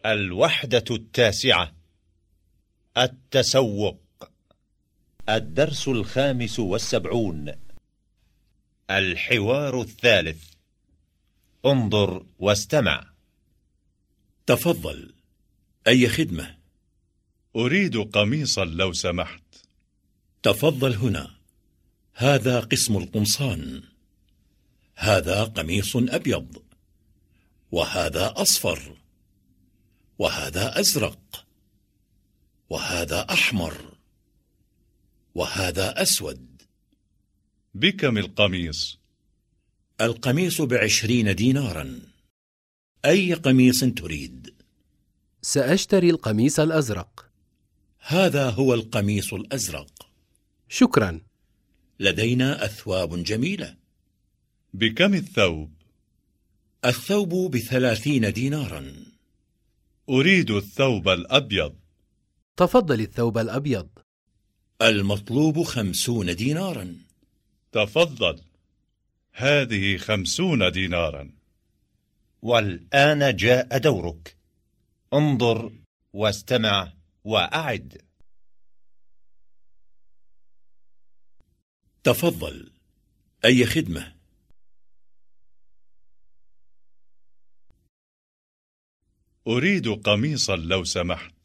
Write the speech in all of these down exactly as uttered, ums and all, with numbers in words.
الوحدة التاسعة. التسوق. الدرس الخامس والسبعون. الحوار الثالث. انظر واستمع. تفضل، أي خدمة؟ أريد قميصا لو سمحت. تفضل هنا، هذا قسم القمصان. هذا قميص أبيض، وهذا أصفر، وهذا أزرق، وهذا أحمر، وهذا أسود. بكم القميص؟ القميص بعشرين دينارا. أي قميص تريد؟ سأشتري القميص الأزرق. هذا هو القميص الأزرق. شكرا. لدينا أثواب جميلة. بكم الثوب؟ الثوب بثلاثين دينارا. أريد الثوب الأبيض. تفضل الثوب الأبيض. المطلوب خمسون دينارا. تفضل، هذه خمسون دينارا. والآن جاء دورك. انظر واستمع وأعد. تفضل، أي خدمة؟ أريد قميصا لو سمحت.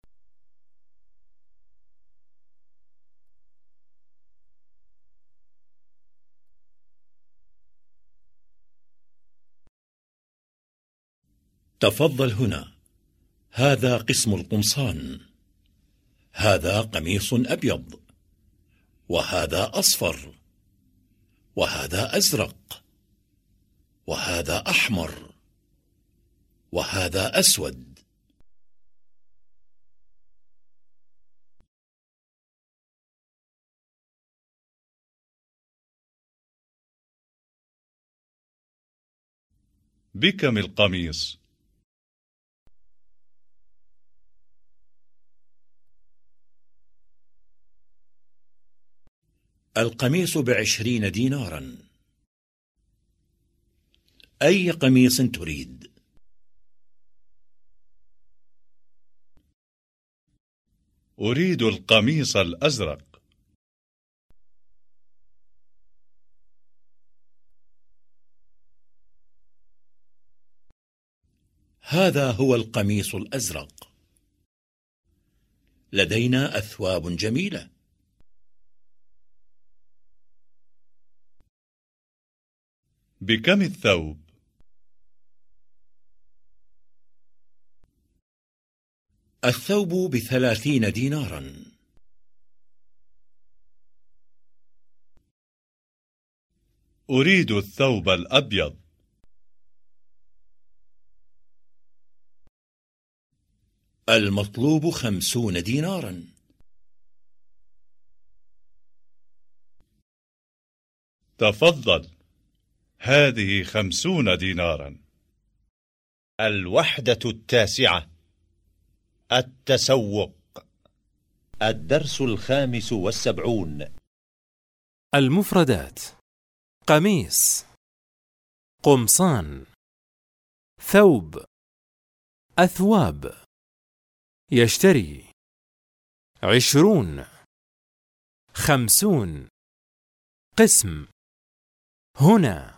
تفضل هنا، هذا قسم القمصان. هذا قميص أبيض، وهذا أصفر، وهذا أزرق، وهذا أحمر، وهذا أسود. بكم القميص؟ القميص بعشرين دينارا. أي قميص تريد؟ أريد القميص الأزرق. هذا هو القميص الأزرق. لدينا أثواب جميلة. بكم الثوب؟ الثوب بثلاثين دينارا. أريد الثوب الأبيض. المطلوب خمسون دينارا. تفضل، هذه خمسون دينارا. الوحدة التاسعة. التسوق. الدرس الخامس والسبعون. المفردات: قميص، قمصان، ثوب، أثواب. يشتري: عشرون، خمسون. قسم: هنا.